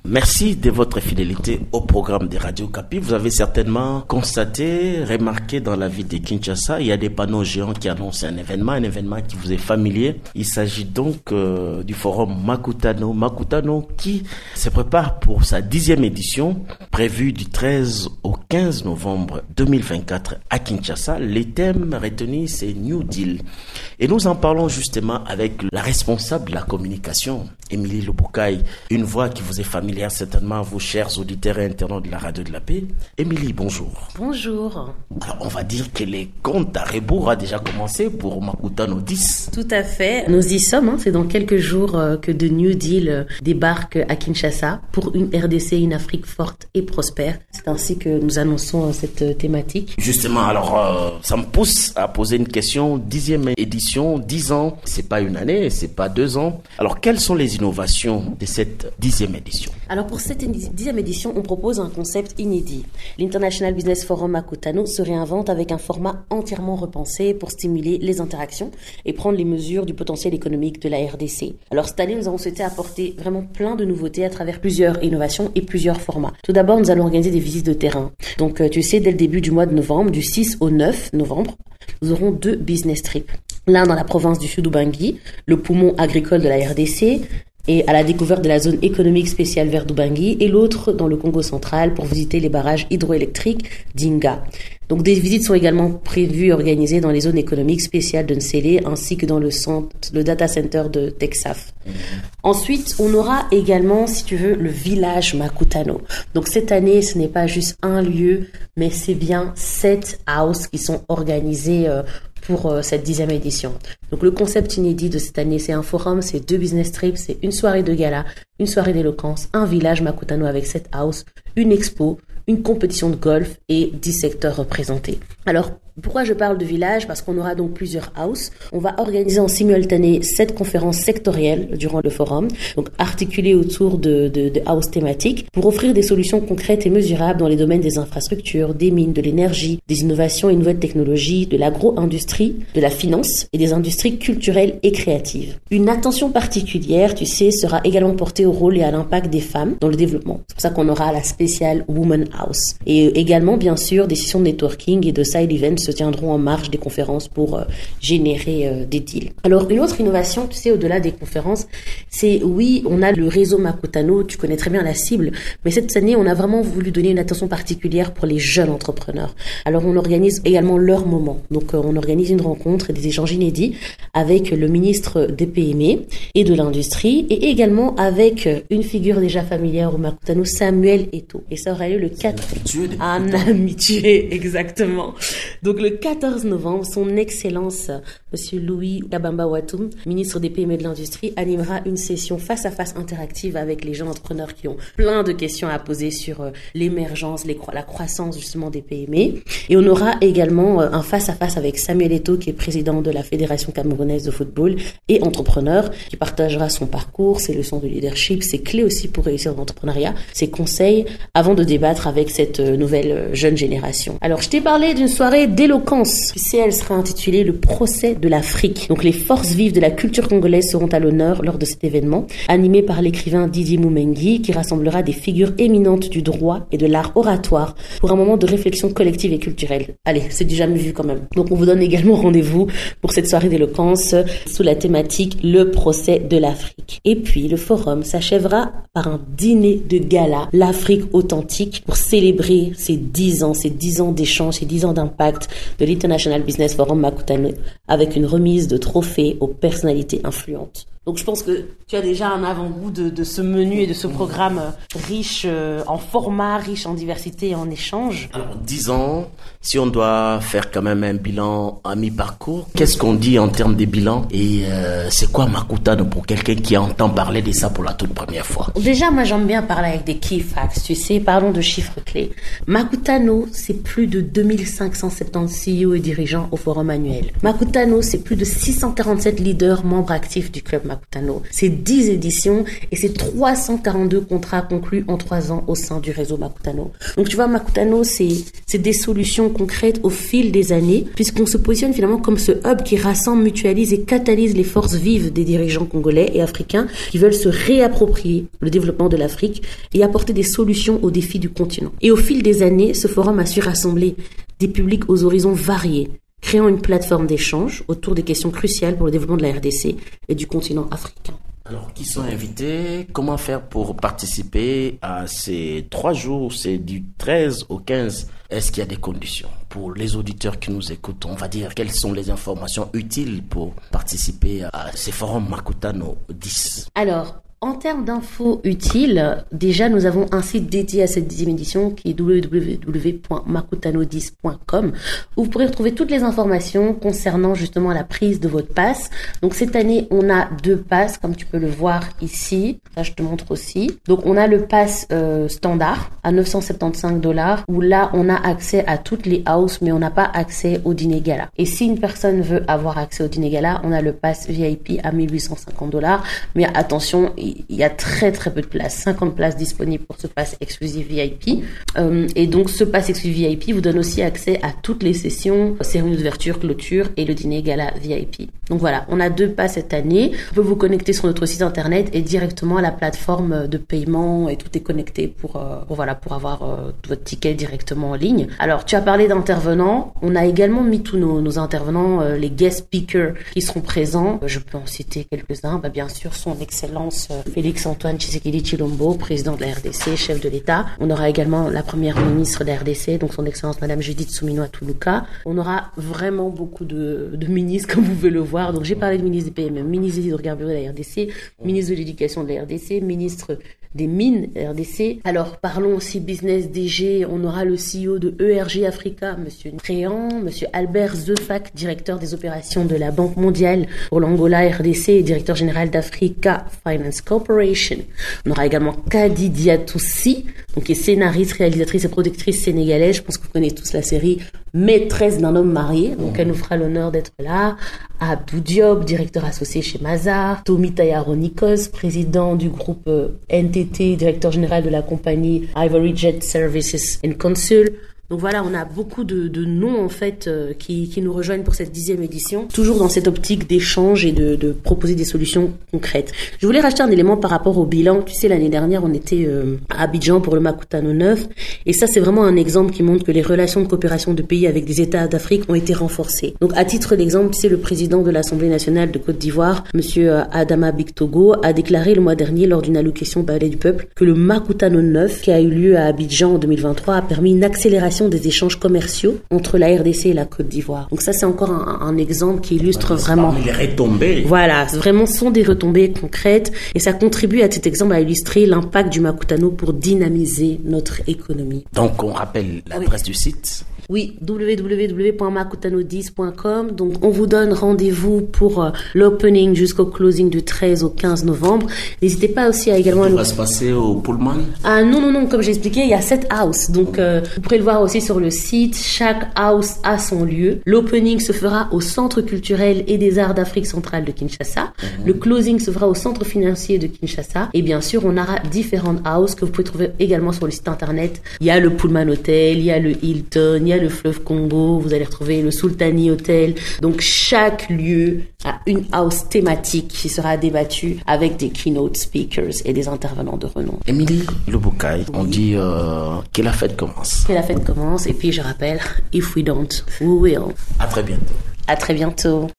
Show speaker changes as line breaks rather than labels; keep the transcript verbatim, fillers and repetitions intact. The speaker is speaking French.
Merci de votre fidélité au programme de Radio Kapi. Vous avez certainement constaté, remarqué dans la ville de Kinshasa, il y a des panneaux géants qui annoncent un événement, un événement qui vous est familier. Il s'agit donc euh, du forum Makutano. Makutano qui se prépare pour sa dixième édition, prévue du treize au quinze novembre deux mille vingt-quatre à Kinshasa. Les thèmes retenus, c'est New Deal. Et nous en parlons justement avec la responsable de la communication, Émilie Lobokai, une voix qui vous est familière certainement à vous, chers auditeurs et internautes de la Radio de la Paix. Émilie, bonjour.
Bonjour.
Alors, on va dire que les comptes à rebours a déjà commencé pour Makutano dix.
Tout à fait. Nous y sommes. Hein. C'est dans quelques jours euh, que The New Deal euh, débarque à Kinshasa pour une R D C, une Afrique forte et prospère. C'est ainsi que nous annonçons euh, cette euh, thématique.
Justement, alors, euh, ça me pousse à poser une question. Dixième édition, dix ans, c'est pas une année, c'est pas deux ans. Alors, quelles sont les innovations de cette dixième édition?
Alors, pour cette dixième édition, on propose un concept inédit. L'International Business Forum Makutano se réinvente avec un format entièrement repensé pour stimuler les interactions et prendre les mesures du potentiel économique de la R D C. Alors, cette année, nous avons souhaité apporter vraiment plein de nouveautés à travers plusieurs innovations et plusieurs formats. Tout d'abord, nous allons organiser des visites de terrain. Donc, tu sais, dès le début du mois de novembre, du six au neuf novembre, nous aurons deux business trips. L'un dans la province du Sud-Ubangi, le poumon agricole de la R D C, et à la découverte de la zone économique spéciale vers Ubangi, et l'autre dans le Congo central pour visiter les barrages hydroélectriques d'Inga. Donc des visites sont également prévues et organisées dans les zones économiques spéciales de Nsele ainsi que dans le centre, le data center de Texaf. Mmh. Ensuite, on aura également, si tu veux, le village Makutano. Donc cette année, ce n'est pas juste un lieu, mais c'est bien sept houses qui sont organisées euh, pour euh, cette dixième édition. Donc le concept inédit de cette année, c'est un forum, c'est deux business trips, c'est une soirée de gala, une soirée d'éloquence, un village Makutano avec sept houses, une expo, une compétition de golf et dix secteurs représentés. Alors, pourquoi je parle de village? Parce qu'on aura donc plusieurs houses. On va organiser en simultané sept conférences sectorielles durant le forum, donc articulées autour de, de, de houses thématiques pour offrir des solutions concrètes et mesurables dans les domaines des infrastructures, des mines, de l'énergie, des innovations et nouvelles technologies, de l'agro-industrie, de la finance et des industries culturelles et créatives. Une attention particulière, tu sais, sera également portée au rôle et à l'impact des femmes dans le développement. C'est pour ça qu'on aura la spéciale Woman House. Et également, bien sûr, des sessions de networking et de side events se tiendront en marge des conférences pour euh, générer euh, des deals. Alors, une autre innovation, tu sais, au-delà des conférences, c'est, oui, on a le réseau Makutano, tu connais très bien la cible, mais cette année, on a vraiment voulu donner une attention particulière pour les jeunes entrepreneurs. Alors, on organise également leur moment. Donc, euh, on organise une rencontre et des échanges inédits avec le ministre des P M E et de l'industrie et également avec une figure déjà familière au Makutano, Samuel Eto'o. Et ça aura lieu le quatre... Un habitué, exactement. Donc, le quatorze novembre, son Excellence, Monsieur Louis Kabamba Watoum, ministre des P M E et de l'Industrie, animera une session face-à-face interactive avec les jeunes entrepreneurs qui ont plein de questions à poser sur euh, l'émergence, les cro- la croissance justement des P M E. Et on aura également euh, un face-à-face avec Samuel Eto'o, qui est président de la Fédération camerounaise de football et entrepreneur, qui partagera son parcours, ses leçons de leadership, ses clés aussi pour réussir dans l'entrepreneuriat, ses conseils, avant de débattre avec cette euh, nouvelle euh, jeune génération. Alors, je t'ai parlé d'une soirée d'éloquence. Tu sais, elle sera intitulée le procès de l'Afrique. Donc, les forces vives de la culture congolaise seront à l'honneur lors de cet événement, animé par l'écrivain Didier Moumengi, qui rassemblera des figures éminentes du droit et de l'art oratoire pour un moment de réflexion collective et culturelle. Allez, c'est du jamais vu quand même. Donc, on vous donne également rendez-vous pour cette soirée d'éloquence sous la thématique le procès de l'Afrique. Et puis, le forum s'achèvera par un dîner de gala, l'Afrique authentique, pour célébrer ces dix ans, ces dix ans d'échange, ces dix ans d'impact de l'International Business Forum Makutano, avec une remise de trophées aux personnalités influentes. Donc je pense que tu as déjà un avant-goût de, de ce menu et de ce programme riche euh, en format, riche en diversité et en échange.
Alors, dix ans, si on doit faire quand même un bilan à mi-parcours, qu'est-ce qu'on dit en termes de bilan? Et euh, c'est quoi Makutano pour quelqu'un qui entend parler de ça pour la toute première fois?
Déjà, moi j'aime bien parler avec des key facts, tu sais, parlons de chiffres clés. Makutano, c'est plus de deux mille cinq cent soixante-dix C E O et dirigeants au forum annuel. Makutano, c'est plus de six cent quarante-sept leaders membres actifs du club Makutano. C'est dix éditions et c'est trois cent quarante-deux contrats conclus en trois ans au sein du réseau Makutano. Donc tu vois, Makutano, c'est, c'est des solutions concrètes au fil des années, puisqu'on se positionne finalement comme ce hub qui rassemble, mutualise et catalyse les forces vives des dirigeants congolais et africains qui veulent se réapproprier le développement de l'Afrique et apporter des solutions aux défis du continent. Et au fil des années, ce forum a su rassembler des publics aux horizons variés, créant une plateforme d'échange autour des questions cruciales pour le développement de la R D C et du continent africain.
Alors, qui sont invités? Comment faire pour participer à ces trois jours? C'est du treize au quinze. Est-ce qu'il y a des conditions? Pour les auditeurs qui nous écoutent, on va dire quelles sont les informations utiles pour participer à ces forums Makutano dix?
Alors, en termes d'infos utiles, déjà nous avons un site dédié à cette dixième édition qui est w w w point makutano dix point com où vous pourrez retrouver toutes les informations concernant justement la prise de votre passe. Donc cette année, on a deux passes comme tu peux le voir ici. Là, je te montre aussi. Donc on a le pass euh, standard à neuf cent soixante-quinze dollars où là on a accès à toutes les houses mais on n'a pas accès au dîner gala. Et si une personne veut avoir accès au dîner gala, on a le pass V I P à mille huit cent cinquante dollars. Mais attention, il y a très très peu de places, cinquante places disponibles pour ce pass exclusif V I P. Euh, et donc ce pass exclusif V I P vous donne aussi accès à toutes les sessions, cérémonie d'ouverture, clôture et le dîner gala V I P. Donc voilà, on a deux passes cette année. Vous pouvez vous connecter sur notre site internet et directement à la plateforme de paiement et tout est connecté pour, euh, pour voilà pour avoir euh, votre ticket directement en ligne. Alors tu as parlé d'intervenants, on a également mis tous nos, nos intervenants, euh, les guest speakers qui seront présents. Je peux en citer quelques-uns. Bah, bien sûr, son excellence euh, Félix-Antoine Tshisekedi Tshilombo, président de la R D C, chef de l'État. On aura également la première ministre de la R D C, donc son excellence Madame Judith Suminwa Tuluka. On aura vraiment beaucoup de, de ministres, comme vous pouvez le voir. Donc j'ai parlé de ministre des P M E, ministre des hydrocarbures de la R D C, ministre de l'éducation de la R D C, ministre des mines R D C. Alors parlons aussi business D G. On aura le C E O de E R G Africa, Monsieur Tréan, Monsieur Albert Zefak, directeur des opérations de la Banque mondiale pour l'Angola R D C et directeur général d'Africa Finance Corporation. On aura également Kadi Diatoussi, donc qui est scénariste, réalisatrice et productrice sénégalaise. Je pense que vous connaissez tous la série Maîtresse d'un homme marié. Donc elle nous fera l'honneur d'être là. Abdou Diop, directeur associé chez Mazar. Tomi Tayaro Nikos, président du groupe N T T, directeur général de la compagnie Ivory Jet Services and Consul. Donc voilà, on a beaucoup de, de noms en fait euh, qui, qui nous rejoignent pour cette dixième édition, toujours dans cette optique d'échange et de, de proposer des solutions concrètes. Je voulais rajouter un élément par rapport au bilan. Tu sais, l'année dernière, on était euh, à Abidjan pour le Makutano neuf, et ça, c'est vraiment un exemple qui montre que les relations de coopération de pays avec des États d'Afrique ont été renforcées. Donc, à titre d'exemple, tu sais, le président de l'Assemblée nationale de Côte d'Ivoire, Monsieur Adama Bictogo, a déclaré le mois dernier lors d'une allocution au Palais du Peuple que le Makutano neuf, qui a eu lieu à Abidjan en deux mille vingt-trois, a permis une accélération des échanges commerciaux entre la R D C et la Côte d'Ivoire. Donc ça, c'est encore un, un exemple qui illustre
voilà,
vraiment
les retombées.
Voilà, vraiment sont des retombées concrètes et ça contribue à cet exemple à illustrer l'impact du Makutano pour dynamiser notre économie.
Donc on rappelle l'adresse oui. du site.
Oui, w w w point makutano dix point com. Donc, on vous donne rendez-vous pour euh, l'opening jusqu'au closing du treize au quinze novembre. N'hésitez pas aussi à également...
Ça va se passer au Pullman?
Ah non, non, non, comme j'ai expliqué, il y a sept houses. Donc, euh, vous pourrez le voir aussi sur le site. Chaque house a son lieu. L'opening se fera au Centre culturel et des arts d'Afrique centrale de Kinshasa. Mm-hmm. Le closing se fera au Centre financier de Kinshasa. Et bien sûr, on aura différentes houses que vous pouvez trouver également sur le site internet. Il y a le Pullman Hotel, il y a le Hilton, il y a le Fleuve Congo, vous allez retrouver le Sultani Hotel. Donc chaque lieu a une house thématique qui sera débattue avec des keynote speakers et des intervenants de renom.
Émilie Louboukai, on oui. dit euh, que la fête commence.
Que la fête commence et puis je rappelle, if we don't, we will.
À très bientôt.
À très bientôt.